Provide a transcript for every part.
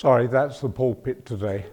Sorry, that's the pulpit today.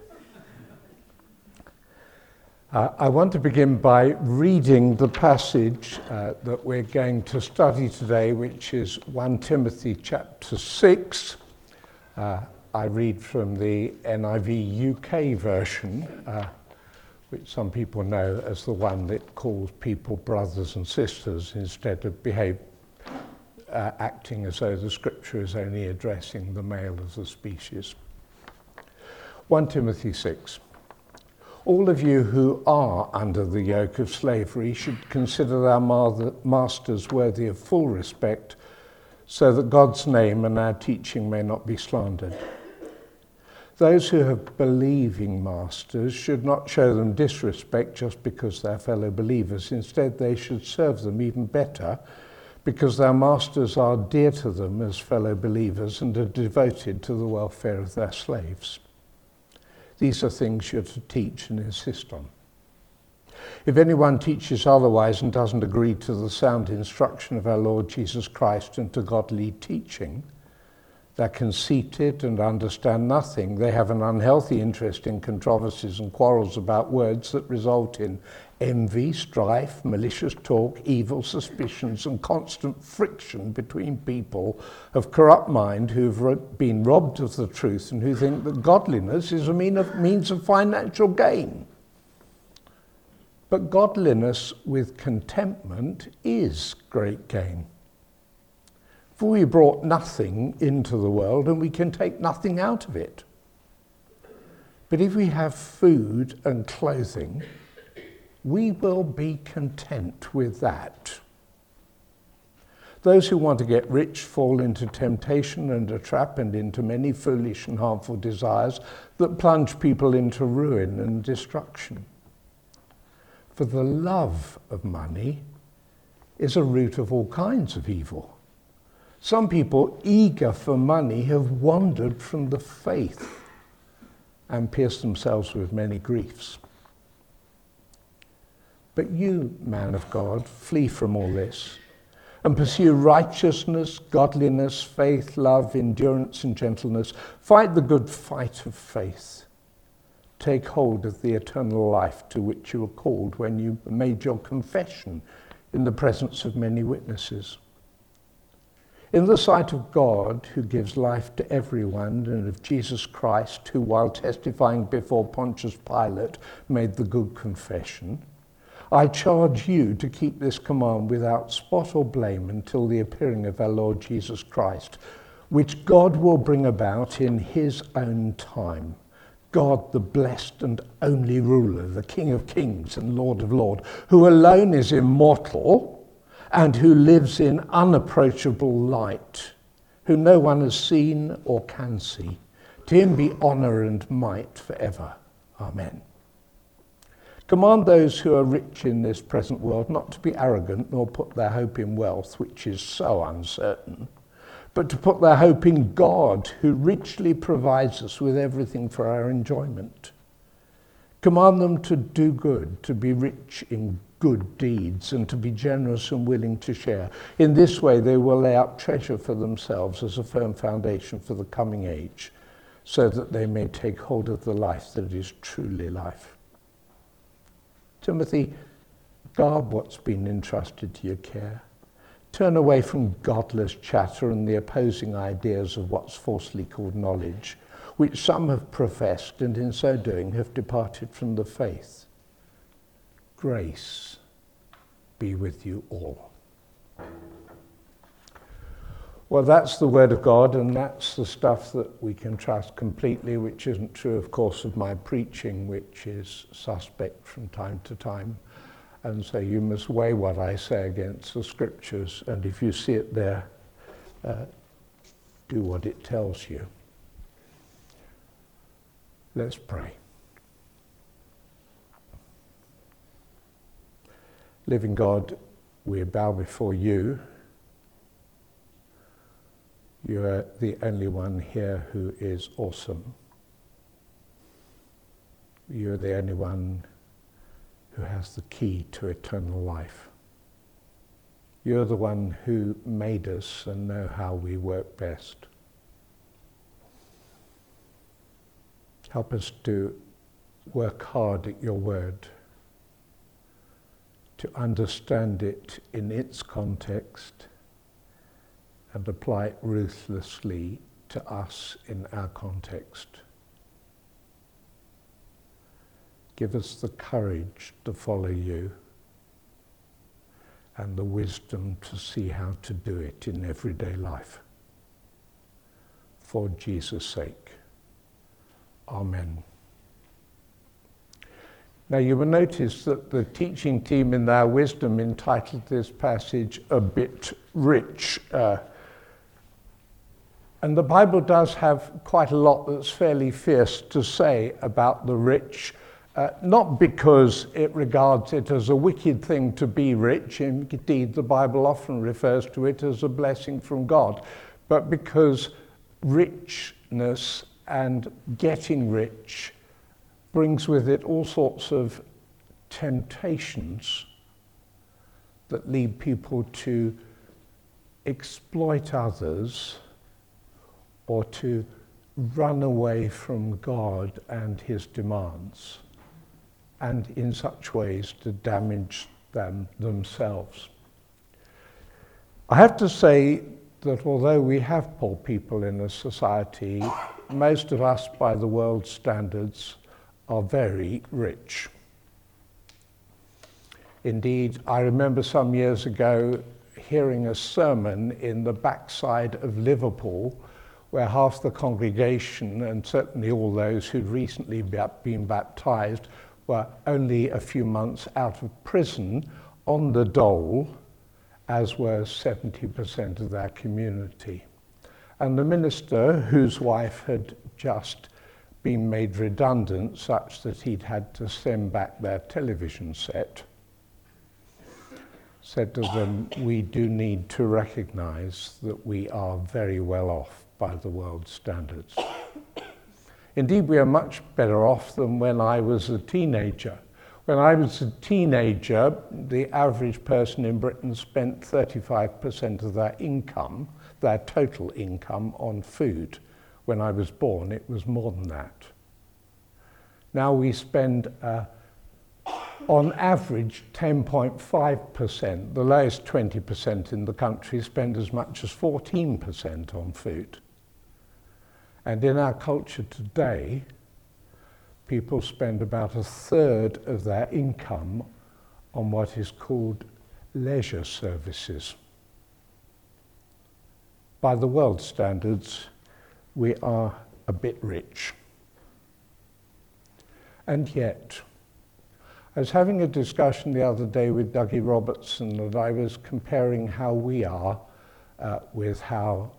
I want to begin by reading the passage that we're going to study today, which is 1 Timothy chapter 6. I read from the NIV UK version, which some people know as the one that calls people brothers and sisters instead of acting as though the scripture is only addressing the male of the species. 1 Timothy 6. All of you who are under the yoke of slavery should consider their masters worthy of full respect, so that God's name and our teaching may not be slandered. Those who have believing masters should not show them disrespect just because they're fellow believers. Instead, they should serve them even better, because their masters are dear to them as fellow believers and are devoted to the welfare of their slaves. These are things you're to teach and insist on. If anyone teaches otherwise and doesn't agree to the sound instruction of our Lord Jesus Christ and to godly teaching, they're conceited and understand nothing. They have an unhealthy interest in controversies and quarrels about words that result in envy, strife, malicious talk, evil suspicions, and constant friction between people of corrupt mind who've been robbed of the truth and who think that godliness is a means of financial gain. But godliness with contentment is great gain. For we brought nothing into the world and we can take nothing out of it. But if we have food and clothing, we will be content with that. Those who want to get rich fall into temptation and a trap and into many foolish and harmful desires that plunge people into ruin and destruction. For the love of money is a root of all kinds of evil. Some people eager for money have wandered from the faith and pierced themselves with many griefs. But you, man of God, flee from all this and pursue righteousness, godliness, faith, love, endurance, and gentleness. Fight the good fight of faith. Take hold of the eternal life to which you were called when you made your confession in the presence of many witnesses. In the sight of God, who gives life to everyone, and of Jesus Christ, who, while testifying before Pontius Pilate, made the good confession, I charge you to keep this command without spot or blame until the appearing of our Lord Jesus Christ, which God will bring about in his own time. God, the blessed and only ruler, the King of kings and Lord of lords, who alone is immortal and who lives in unapproachable light, who no one has seen or can see. To him be honor and might forever. Amen. Command those who are rich in this present world not to be arrogant nor put their hope in wealth, which is so uncertain, but to put their hope in God, who richly provides us with everything for our enjoyment. Command them to do good, to be rich in good deeds, and to be generous and willing to share. In this way they will lay up treasure for themselves as a firm foundation for the coming age, so that they may take hold of the life that is truly life. Timothy, guard what's been entrusted to your care. Turn away from godless chatter and the opposing ideas of what's falsely called knowledge, which some have professed and in so doing have departed from the faith. Grace be with you all. Well, that's the word of God, and that's the stuff that we can trust completely, which isn't true, of course, of my preaching, which is suspect from time to time. And so you must weigh what I say against the scriptures, and if you see it there, do what it tells you. Let's pray. Living God, we bow before you. You are the only one here who is awesome. You are the only one who has the key to eternal life. You're the one who made us and know how we work best. Help us to work hard at your word, to understand it in its context and apply it ruthlessly to us in our context. Give us the courage to follow you and the wisdom to see how to do it in everyday life. For Jesus' sake. Amen. Now you will notice that the teaching team in their wisdom entitled this passage A Bit Rich. And the Bible does have quite a lot that's fairly fierce to say about the rich, not because it regards it as a wicked thing to be rich, indeed the Bible often refers to it as a blessing from God, but because richness and getting rich brings with it all sorts of temptations that lead people to exploit others or to run away from God and his demands, and in such ways to damage themselves. I have to say that although we have poor people in a society, most of us, by the world's standards, are very rich. Indeed, I remember some years ago hearing a sermon in the backside of Liverpool where half the congregation, and certainly all those who'd recently been baptized, were only a few months out of prison on the dole, as were 70% of their community. And the minister, whose wife had just been made redundant such that he'd had to send back their television set, said to them, we do need to recognize that we are very well off by the world's standards. Indeed, we are much better off than when I was a teenager. When I was a teenager, the average person in Britain spent 35% of their income, their total income, on food. When I was born, it was more than that. Now we spend, on average, 10.5%. The lowest 20% in the country spend as much as 14% on food. And in our culture today, people spend about a third of their income on what is called leisure services. By the world standards, we are a bit rich. And yet, I was having a discussion the other day with Dougie Robertson, and I was comparing how we are with how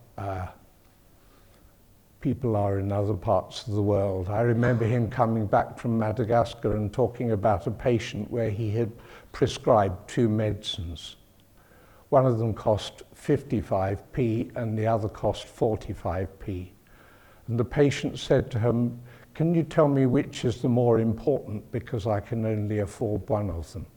people are in other parts of the world. I remember him coming back from Madagascar and talking about a patient where he had prescribed 2 medicines. One of them cost 55p and the other cost 45p. And the patient said to him, can you tell me which is the more important, because I can only afford one of them?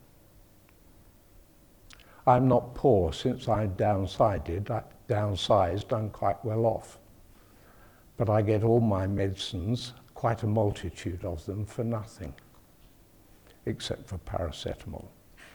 I'm not poor. Since I downsized, I'm quite well off. But I get all my medicines, quite a multitude of them, for nothing, except for paracetamol.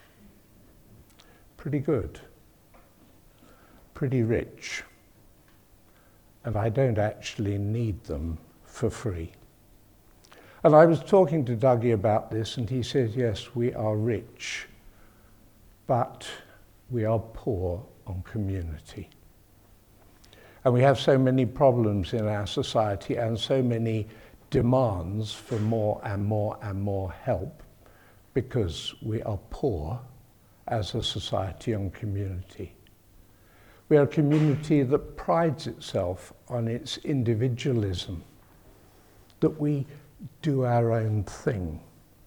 Pretty good, pretty rich, and I don't actually need them for free. And I was talking to Dougie about this, and he said, yes, we are rich, but we are poor on community. And we have so many problems in our society and so many demands for more and more and more help because we are poor as a society on community. We are a community that prides itself on its individualism, that we do our own thing.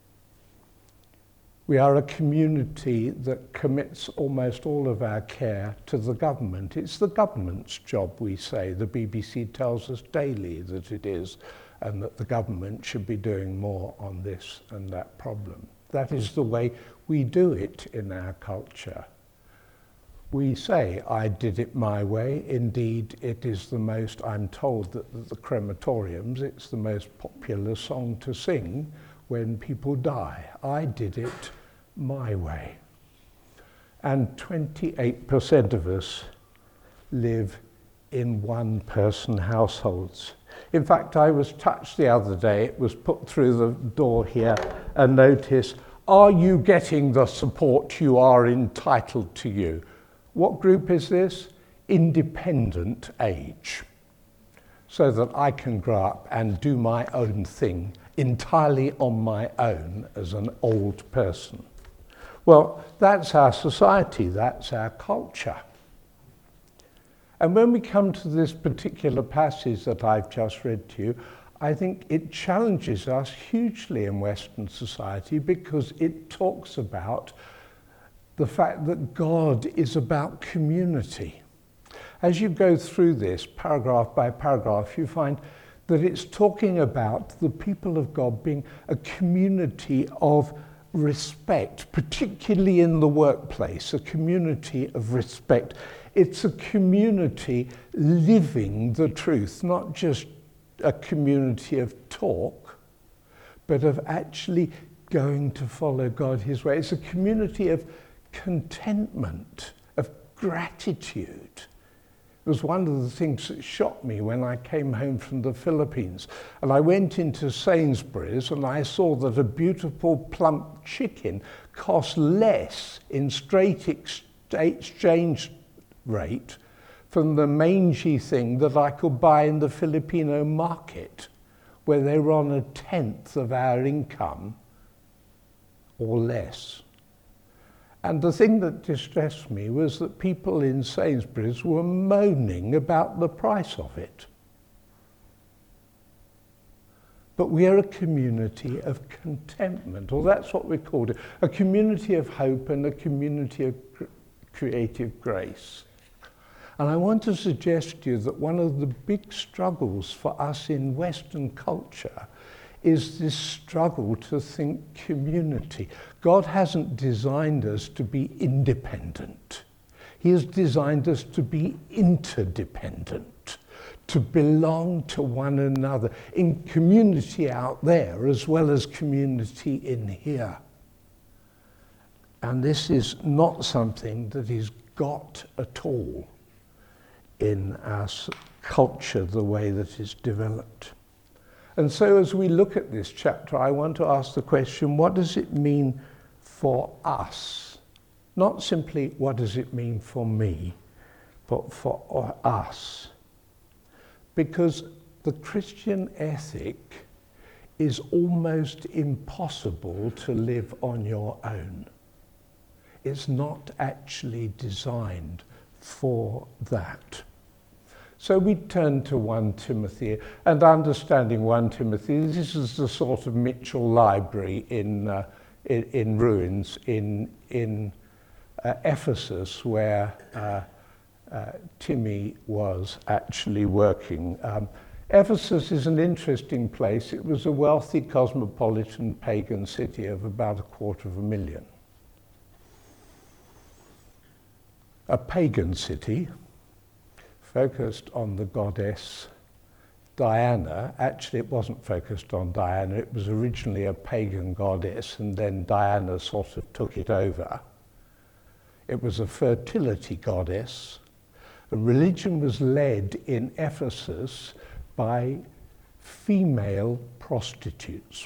We are a community that commits almost all of our care to the government. It's the government's job, we say. The BBC tells us daily that it is, and that the government should be doing more on this and that problem. That is the way we do it in our culture. We say, I did it my way. Indeed, it is the most, I'm told that at the crematoriums, it's the most popular song to sing when people die. I did it my way. And 28% of us live in one-person households. In fact, I was touched the other day, it was put through the door here, a notice, are you getting the support you are entitled to you? What group is this? Independent age. So that I can grow up and do my own thing entirely on my own as an old person. Well, that's our society, that's our culture. And when we come to this particular passage that I've just read to you, I think it challenges us hugely in Western society because it talks about the fact that God is about community. As you go through this paragraph by paragraph, you find that it's talking about the people of God being a community of respect, particularly in the workplace, a community of respect. It's a community living the truth, not just a community of talk, but of actually going to follow God his way. It's a community of contentment, of gratitude. It was one of the things that shocked me when I came home from the Philippines. And I went into Sainsbury's and I saw that a beautiful plump chicken cost less in straight exchange rate from the mangy thing that I could buy in the Filipino market, where they were on 1/10 of our income or less. And the thing that distressed me was that people in Sainsbury's were moaning about the price of it. But we are a community of contentment, or that's what we called it, a community of hope and a community of creative grace. And I want to suggest to you that one of the big struggles for us in Western culture is this struggle to think community. God hasn't designed us to be independent. He has designed us to be interdependent, to belong to one another in community out there as well as community in here. And this is not something that is got at all in our culture the way that it's developed. And so as we look at this chapter, I want to ask the question, what does it mean for us? Not simply what does it mean for me, but for us. Because the Christian ethic is almost impossible to live on your own. It's not actually designed for that. So we turn to 1 Timothy, and understanding 1 Timothy, this is the sort of Mitchell Library in ruins in Ephesus, where Timmy was actually working. Ephesus is an interesting place. It was a wealthy, cosmopolitan, pagan city of about 250,000. A pagan city, focused on the goddess Diana. Actually, it wasn't focused on Diana. It was originally a pagan goddess, and then Diana sort of took it over. It was a fertility goddess. The religion was led in Ephesus by female prostitutes,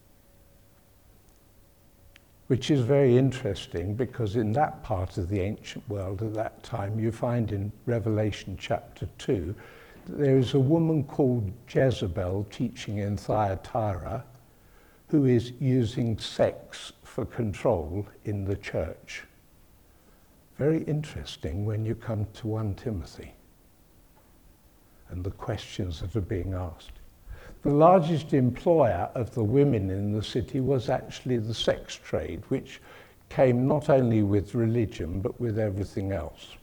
which is very interesting because in that part of the ancient world at that time, you find in Revelation chapter 2, that there is a woman called Jezebel teaching in Thyatira who is using sex for control in the church. Very interesting when you come to 1 Timothy and the questions that are being asked. The largest employer of the women in the city was actually the sex trade, which came not only with religion, but with everything else.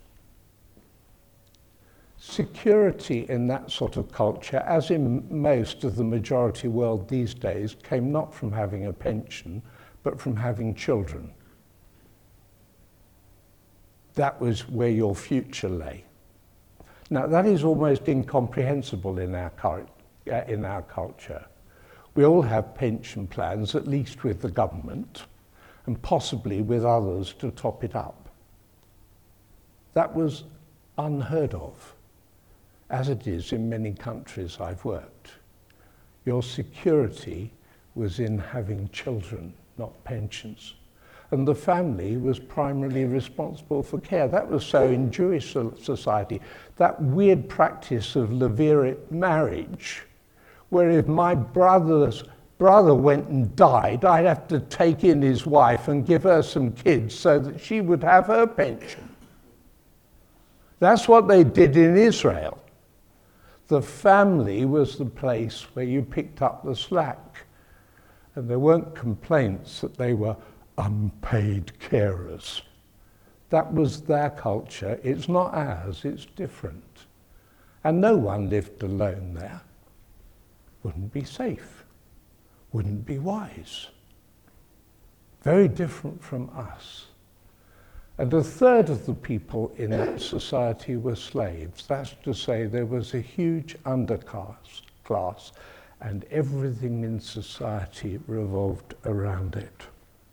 Security in that sort of culture, as in most of the majority world these days, came not from having a pension, but from having children. that was where your future lay. Now, that is almost incomprehensible in our culture. We all have pension plans, at least with the government, and possibly with others to top it up. That was unheard of, as it is in many countries I've worked. Your security was in having children, not pensions. And the family was primarily responsible for care. That was so in Jewish society. That weird practice of levirate marriage, where if my brother went and died, I'd have to take in his wife and give her some kids so that she would have her pension. That's what they did in Israel. The family was the place where you picked up the slack. And there weren't complaints that they were unpaid carers. That was their culture. It's not ours, it's different. And no one lived alone there. Wouldn't be safe, wouldn't be wise. Very different from us. And a third of the people in that society were slaves. That's to say, there was a huge underclass, and everything in society revolved around it.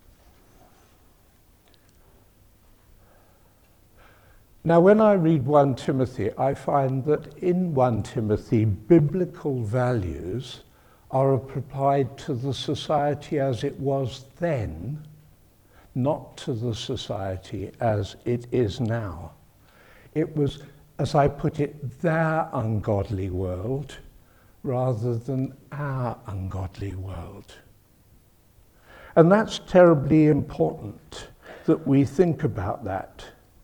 Now, when I read 1 Timothy, I find that in 1 Timothy, biblical values are applied to the society as it was then, not to the society as it is now. It was, as I put it, their ungodly world rather than our ungodly world. And that's terribly important that we think about that.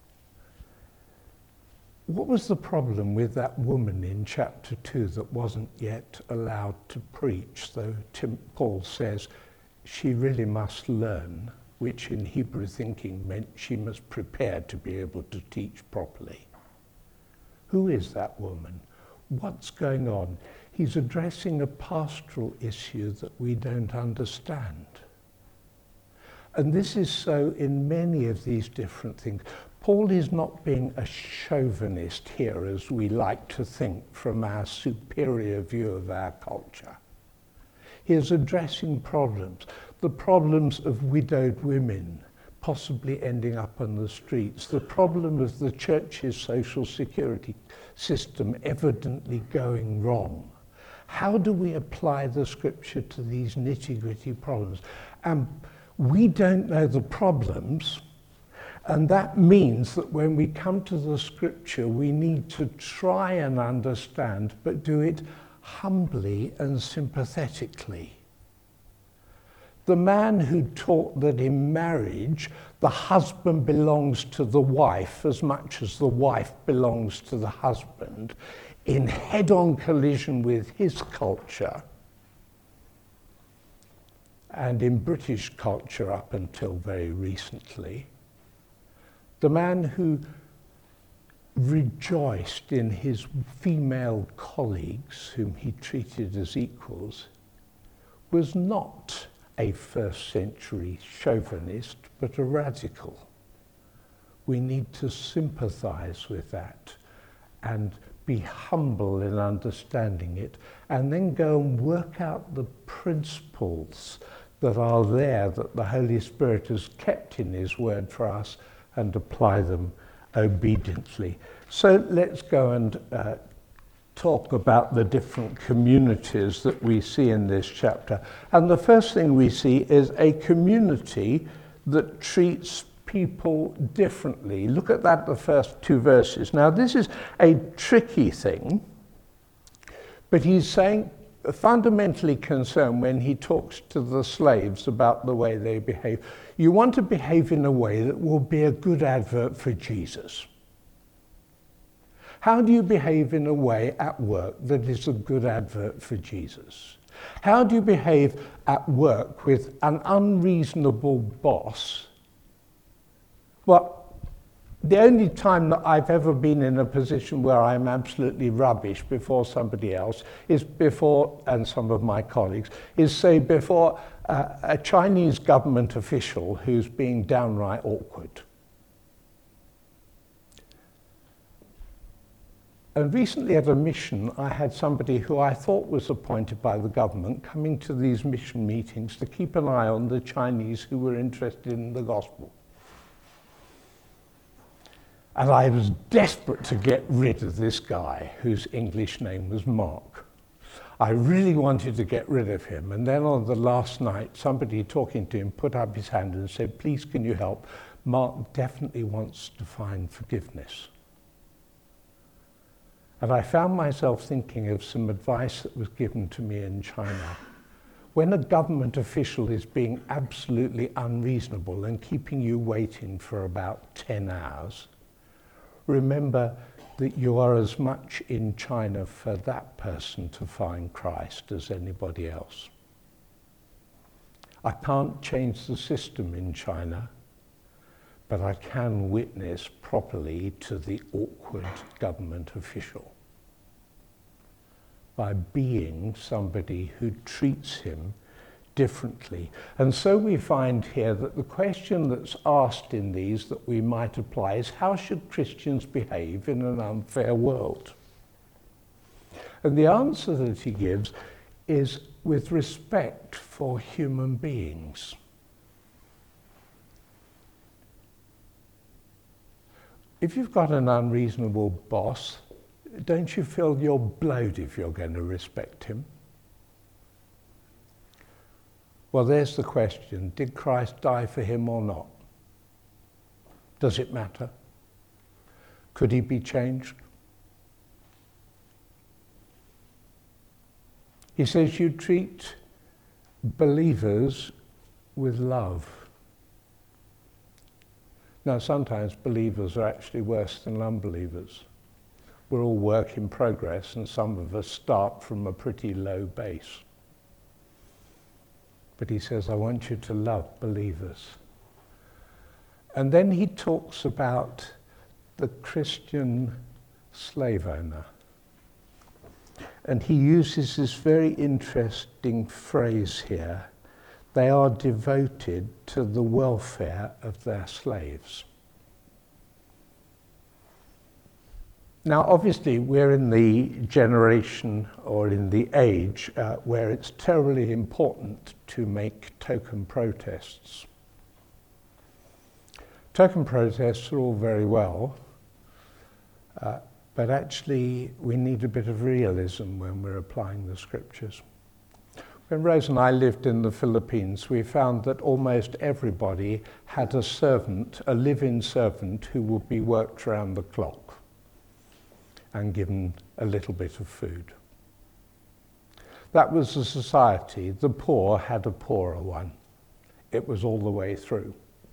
What was the problem with that woman in chapter 2 that wasn't yet allowed to preach, though Paul says she really must learn, which in Hebrew thinking meant she must prepare to be able to teach properly? Who is that woman? What's going on? He's addressing a pastoral issue that we don't understand. And this is so in many of these different things. Paul is not being a chauvinist here, as we like to think from our superior view of our culture. He is addressing problems, the problems of widowed women possibly ending up on the streets, the problem of the church's social security system evidently going wrong. How do we apply the scripture to these nitty-gritty problems? We don't know the problems, and that means that when we come to the scripture, we need to try and understand, but do it humbly and sympathetically. The man who taught that in marriage, the husband belongs to the wife as much as the wife belongs to the husband, in head-on collision with his culture, and in British culture up until very recently, the man who rejoiced in his female colleagues, whom he treated as equals, was not a first century chauvinist, but a radical. We need to sympathize with that and be humble in understanding it, and then go and work out the principles that are there that the Holy Spirit has kept in his word for us and apply them obediently. So let's go and talk about the different communities that we see in this chapter. And the first thing we see is a community that treats people differently. Look at that, the first two verses. Now, this is a tricky thing, but he's saying, fundamentally concerned when he talks to the slaves about the way they behave. You want to behave in a way that will be a good advert for Jesus. How do you behave in a way at work that is a good advert for Jesus? How do you behave at work with an unreasonable boss? Well, the only time that I've ever been in a position where I'm absolutely rubbish before somebody else is before, and some of my colleagues, is say before a Chinese government official who's being downright awkward. And recently at a mission, I had somebody who I thought was appointed by the government coming to these mission meetings to keep an eye on the Chinese who were interested in the gospel. And I was desperate to get rid of this guy whose English name was Mark. I really wanted to get rid of him. And then on the last night, somebody talking to him put up his hand and said, "Please, can you help? Mark definitely wants to find forgiveness." And I found myself thinking of some advice that was given to me in China. When a government official is being absolutely unreasonable and keeping you waiting for about 10 hours, remember that you are as much in China for that person to find Christ as anybody else. I can't change the system in China, but I can witness properly to the awkward government official by being somebody who treats him differently. And so we find here that the question that's asked in these that we might apply is, how should Christians behave in an unfair world? And the answer that he gives is with respect for human beings. If you've got an unreasonable boss, don't you feel you're blowed if you're going to respect him? Well, there's the question. Did Christ die for him or not? Does it matter? Could he be changed? He says you treat believers with love. Now, sometimes believers are actually worse than unbelievers. We're all work in progress, and some of us start from a pretty low base. But he says, I want you to love believers. And then he talks about the Christian slave owner. And he uses this very interesting phrase here. They are devoted to the welfare of their slaves. Now, obviously, we're in the generation or in the age where it's terribly important to make token protests. Token protests are all very well, but actually we need a bit of realism when we're applying the scriptures. When Rose and I lived in the Philippines, we found that almost everybody had a servant, a live-in servant, who would be worked around the clock and given a little bit of food. That was the society. The poor had a poorer one. It was all the way through.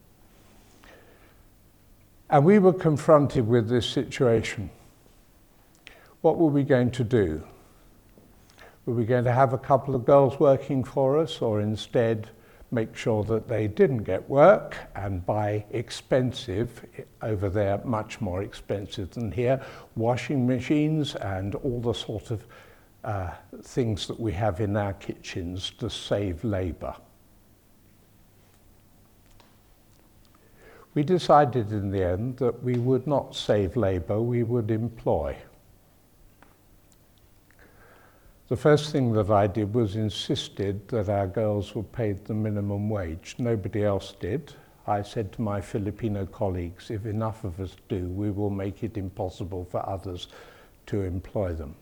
And we were confronted with this situation. What were we going to do? Were we going to have a couple of girls working for us, or instead make sure that they didn't get work and buy expensive, over there much more expensive than here, washing machines and all the sort of things that we have in our kitchens to save labour? We decided in the end that we would not save labour, we would employ. The first thing that I did was insisted that our girls were paid the minimum wage. Nobody else did. I said to my Filipino colleagues, if enough of us do, we will make it impossible for others to employ them.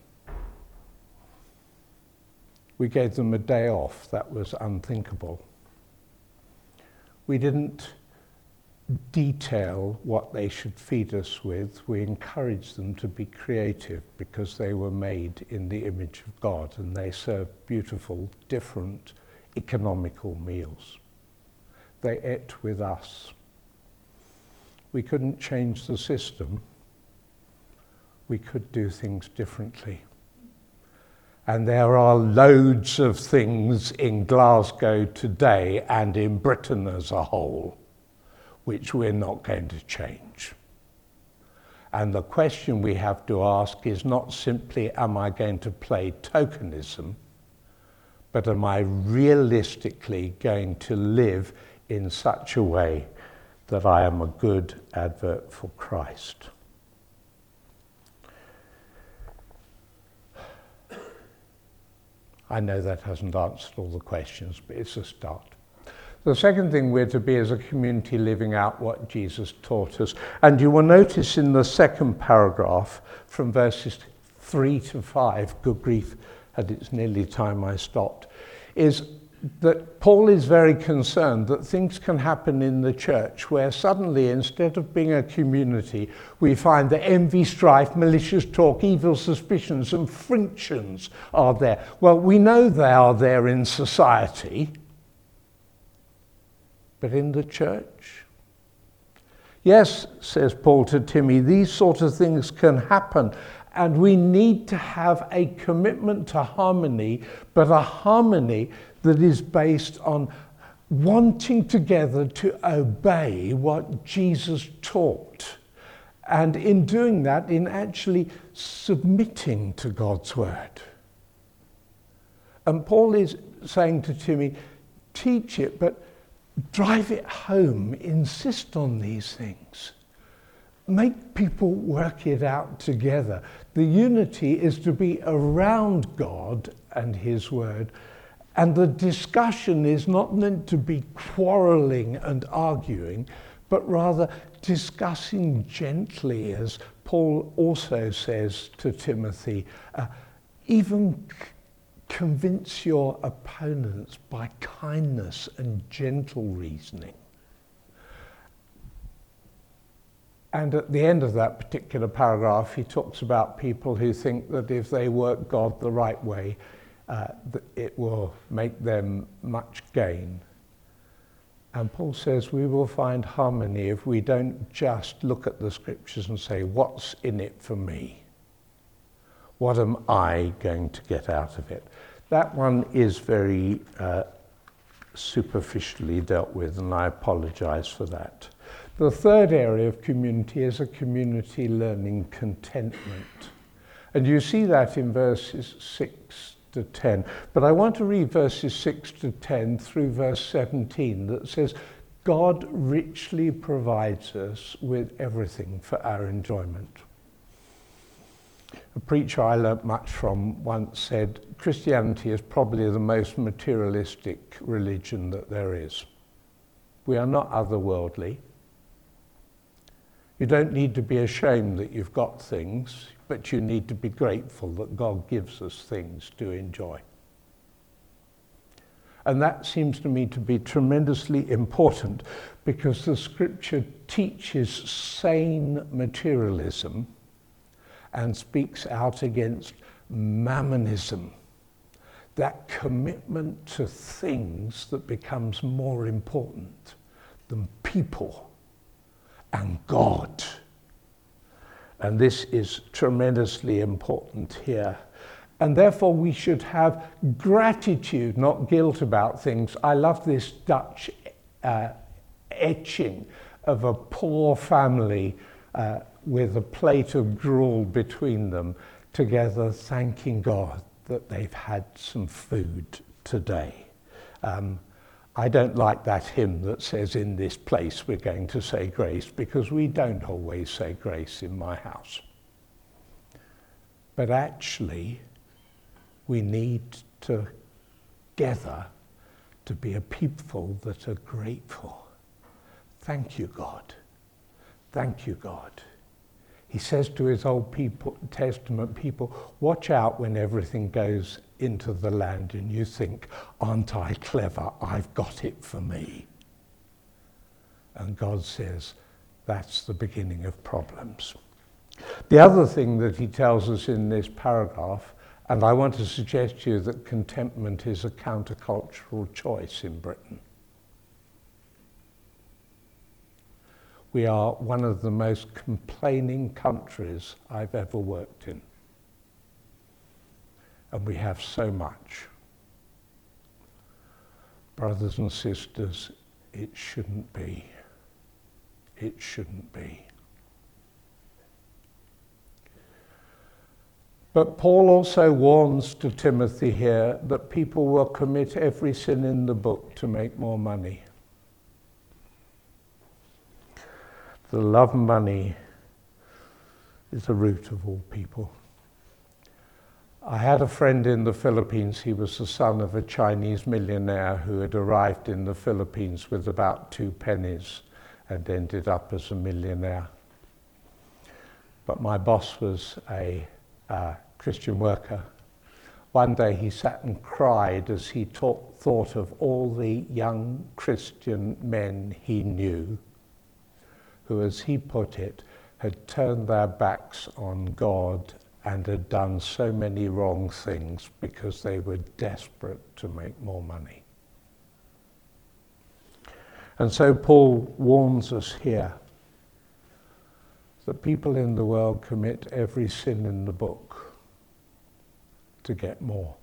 We gave them a day off. That was unthinkable. We didn't detail what they should feed us with. We encouraged them to be creative because they were made in the image of God and they served beautiful, different, economical meals. They ate with us. We couldn't change the system. We could do things differently. And there are loads of things in Glasgow today and in Britain as a whole which we're not going to change. And the question we have to ask is not simply, am I going to play tokenism, but am I realistically going to live in such a way that I am a good advert for Christ? I know that hasn't answered all the questions, but it's a start. The second thing we're to be is a community living out what Jesus taught us. And you will notice in the second paragraph from verses 3 to 5, good grief, and it's nearly time I stopped, is that Paul is very concerned that things can happen in the church where suddenly, instead of being a community, we find that envy, strife, malicious talk, evil suspicions and frictions are there. Well, we know they are there in society, but in the church? Yes, says Paul to Timothy, these sort of things can happen, and we need to have a commitment to harmony, but a harmony that is based on wanting together to obey what Jesus taught. And in doing that, in actually submitting to God's word. And Paul is saying to Timothy, teach it, but drive it home, insist on these things. Make people work it out together. The unity is to be around God and his word, and the discussion is not meant to be quarreling and arguing, but rather discussing gently, as Paul also says to Timothy, even convince your opponents by kindness and gentle reasoning. And at the end of that particular paragraph, he talks about people who think that if they work God the right way, it will make them much gain. And Paul says we will find harmony if we don't just look at the scriptures and say, what's in it for me? What am I going to get out of it? That one is very superficially dealt with, and I apologize for that. The third area of community is a community learning contentment. And you see that in verses 6 to 10. But I want to read verses 6 to 10 through verse 17 that says, God richly provides us with everything for our enjoyment. A preacher I learnt much from once said, Christianity is probably the most materialistic religion that there is. We are not otherworldly. You don't need to be ashamed that you've got things, but you need to be grateful that God gives us things to enjoy. And that seems to me to be tremendously important, because the scripture teaches sane materialism and speaks out against mammonism, that commitment to things that becomes more important than people and God. And this is tremendously important here. And therefore we should have gratitude, not guilt about things. I love this Dutch etching of a poor family with a plate of gruel between them, together thanking God that they've had some food today. I don't like that hymn that says, in this place we're going to say grace, because we don't always say grace in my house. But actually, we need together to be a people that are grateful. Thank you, God. Thank you, God. He says to his Old Testament people, watch out when everything goes into the land and you think, aren't I clever? I've got it for me. And God says, that's the beginning of problems. The other thing that he tells us in this paragraph, and I want to suggest to you that contentment is a countercultural choice in Britain. We are one of the most complaining countries I've ever worked in. And we have so much. Brothers and sisters, it shouldn't be. It shouldn't be. But Paul also warns to Timothy here that people will commit every sin in the book to make more money. The love of money is the root of all people. I had a friend in the Philippines. He was the son of a Chinese millionaire who had arrived in the Philippines with about 2 pennies and ended up as a millionaire. But my boss was a Christian worker. One day he sat and cried as he thought of all the young Christian men he knew who, as he put it, had turned their backs on God and had done so many wrong things because they were desperate to make more money. And so Paul warns us here that people in the world commit every sin in the book to get more.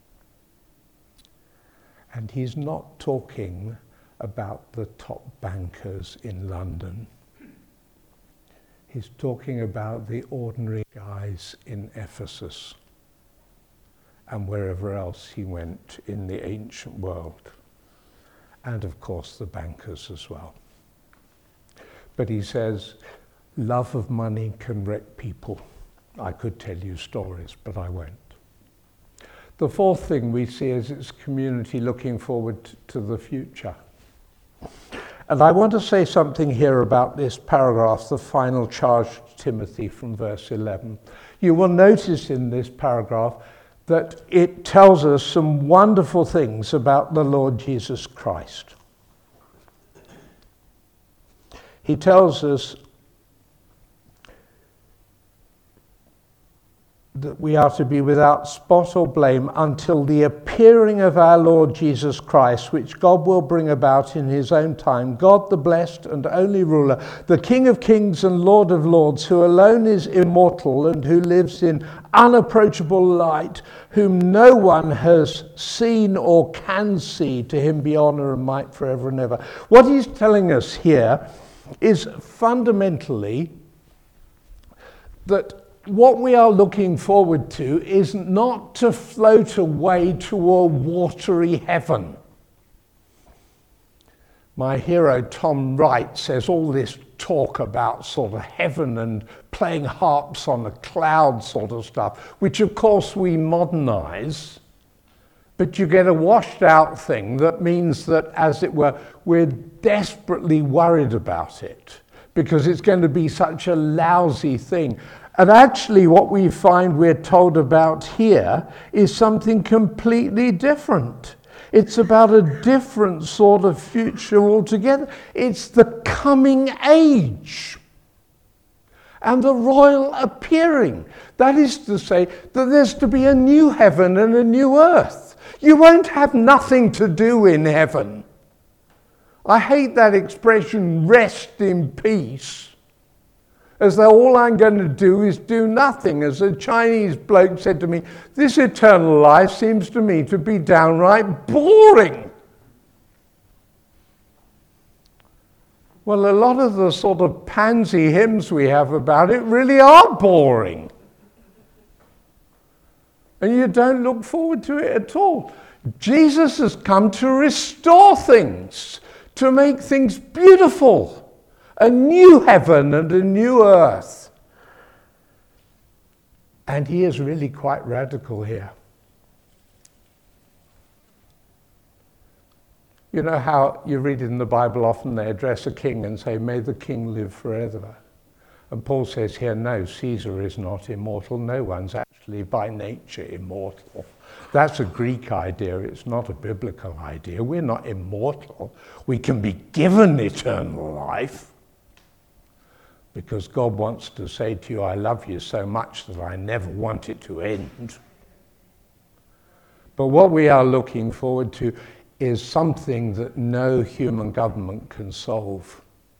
And he's not talking about the top bankers in London. He's talking about the ordinary guys in Ephesus and wherever else he went in the ancient world, and of course the bankers as well. But he says, love of money can wreck people. I could tell you stories, but I won't. The fourth thing we see is its community looking forward to the future. And I want to say something here about this paragraph, the final charge to Timothy from verse 11. You will notice in this paragraph that it tells us some wonderful things about the Lord Jesus Christ. He tells us that we are to be without spot or blame until the appearing of our Lord Jesus Christ, which God will bring about in his own time. God, the blessed and only ruler, the King of kings and Lord of lords, who alone is immortal and who lives in unapproachable light, whom no one has seen or can see. To him be honor and might forever and ever. What he's telling us here is fundamentally that what we are looking forward to is not to float away to a watery heaven. My hero Tom Wright says all this talk about sort of heaven and playing harps on a cloud sort of stuff, which of course we modernize, but you get a washed out thing that means that, as it were, we're desperately worried about it because it's going to be such a lousy thing. And actually what we find we're told about here is something completely different. It's about a different sort of future altogether. It's the coming age and the royal appearing. That is to say that there's to be a new heaven and a new earth. You won't have nothing to do in heaven. I hate that expression, rest in peace, as though all I'm going to do is do nothing. As a Chinese bloke said to me, this eternal life seems to me to be downright boring. Well, a lot of the sort of pansy hymns we have about it really are boring. And you don't look forward to it at all. Jesus has come to restore things, to make things beautiful. A new heaven and a new earth. And he is really quite radical here. You know how you read in the Bible often they address a king and say, may the king live forever. And Paul says here, no, Caesar is not immortal. No one's actually by nature immortal. That's a Greek idea. It's not a biblical idea. We're not immortal. We can be given eternal life, because God wants to say to you, I love you so much that I never want it to end. But what we are looking forward to is something that no human government can solve.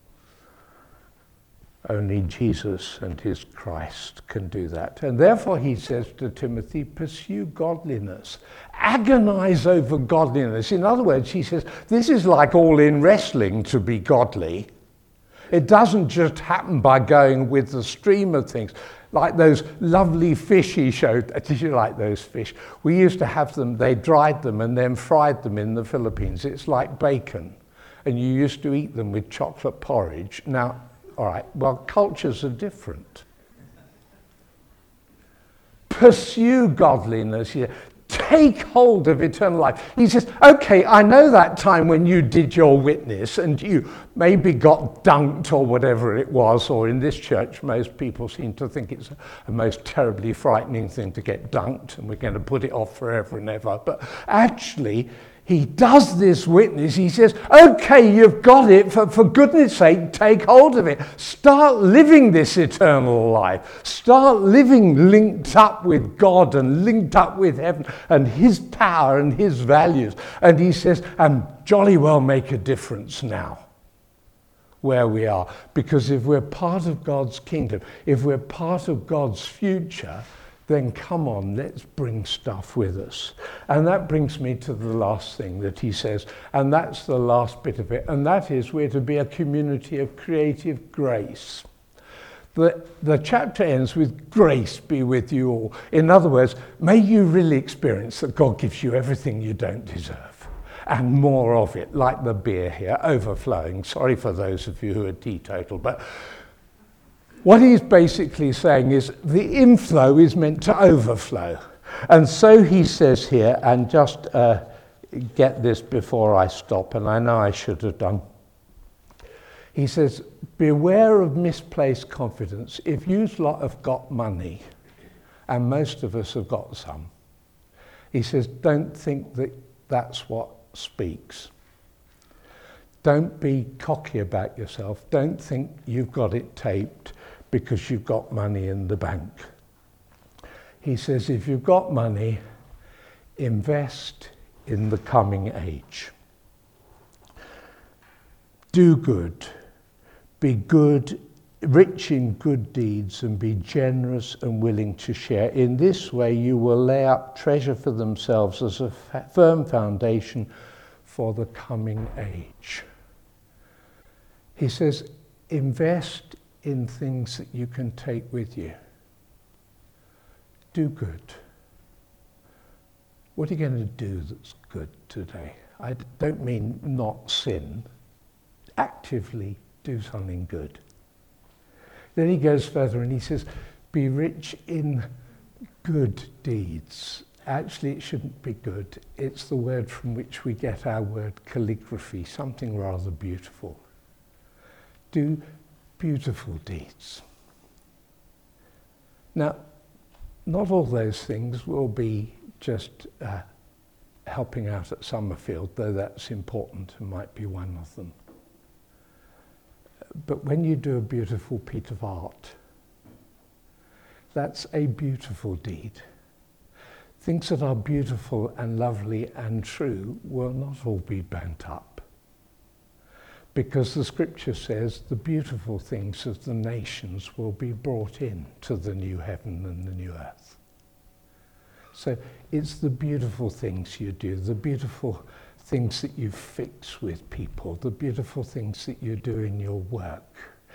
Only Jesus and his Christ can do that. And therefore he says to Timothy, pursue godliness. Agonize over godliness. In other words, he says, this is like all in wrestling to be godly. It doesn't just happen by going with the stream of things. Like those lovely fish he showed. Did you like those fish? We used to have them, they dried them and then fried them in the Philippines. It's like bacon. And you used to eat them with chocolate porridge. Now, all right, well, cultures are different. pursue godliness. Take hold of eternal life. He says, okay, I know that time when you did your witness and you maybe got dunked or whatever it was, or in this church, most people seem to think it's a most terribly frightening thing to get dunked and we're going to put it off forever and ever. But actually, he does this witness. He says, okay, you've got it. For goodness sake, take hold of it. Start living this eternal life. Start living linked up with God and linked up with heaven and his power and his values. And he says, and jolly well make a difference now where we are. Because if we're part of God's kingdom, if we're part of God's future, then come on, let's bring stuff with us. And that brings me to the last thing that he says, and that's the last bit of it, and that is we're to be a community of creative grace. The chapter ends with grace be with you all. In other words, may you really experience that God gives you everything you don't deserve, and more of it, like the beer here, overflowing. Sorry for those of you who are teetotal, but what he's basically saying is the inflow is meant to overflow. And so he says here, and just get this before I stop, and I know I should have done. He says, beware of misplaced confidence. If you lot have got money, and most of us have got some, he says, don't think that that's what speaks. Don't be cocky about yourself. Don't think you've got it taped because you've got money in the bank. He says, if you've got money, invest in the coming age. Do good. Be good, rich in good deeds, and be generous and willing to share. In this way, you will lay up treasure for themselves as a firm foundation for the coming age. He says, invest in things that you can take with you. Do good. What are you going to do that's good today? I don't mean not sin. Actively do something good. Then he goes further and he says, be rich in good deeds. Actually, it shouldn't be good. It's the word from which we get our word calligraphy, something rather beautiful. Do beautiful deeds. Now, not all those things will be just helping out at Summerfield, though that's important and might be one of them. But when you do a beautiful piece of art, that's a beautiful deed. Things that are beautiful and lovely and true will not all be burnt up. Because the scripture says the beautiful things of the nations will be brought in to the new heaven and the new earth. So it's the beautiful things you do, the beautiful things that you fix with people, the beautiful things that you do in your work.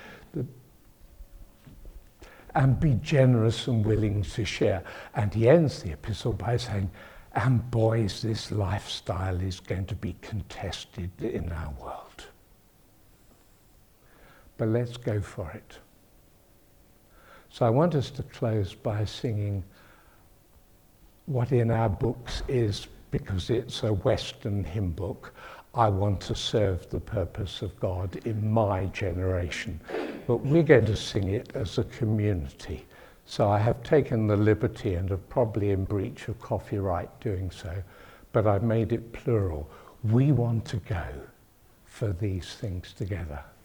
And be generous and willing to share. And he ends the epistle by saying, and boys, this lifestyle is going to be contested in our world. But let's go for it. So I want us to close by singing what in our books is, because it's a Western hymn book, I want to serve the purpose of God in my generation. But we're going to sing it as a community. So I have taken the liberty, and are probably in breach of copyright doing so, but I've made it plural. We want to go for these things together.